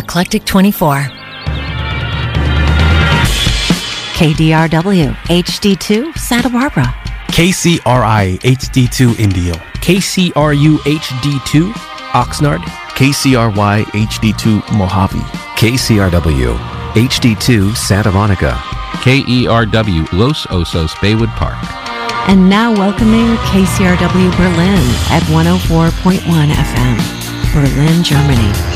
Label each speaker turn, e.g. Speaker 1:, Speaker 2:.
Speaker 1: Eclectic 24.
Speaker 2: KDRW HD2 Santa Barbara.
Speaker 3: KCRI HD2 Indio.
Speaker 4: KCRU HD2 Oxnard.
Speaker 5: KCRY HD2 Mojave.
Speaker 6: KCRW HD2 Santa Monica.
Speaker 7: KERW Los Osos Baywood Park.
Speaker 2: And now welcoming KCRW Berlin at 104.1 FM. Berlin, Germany.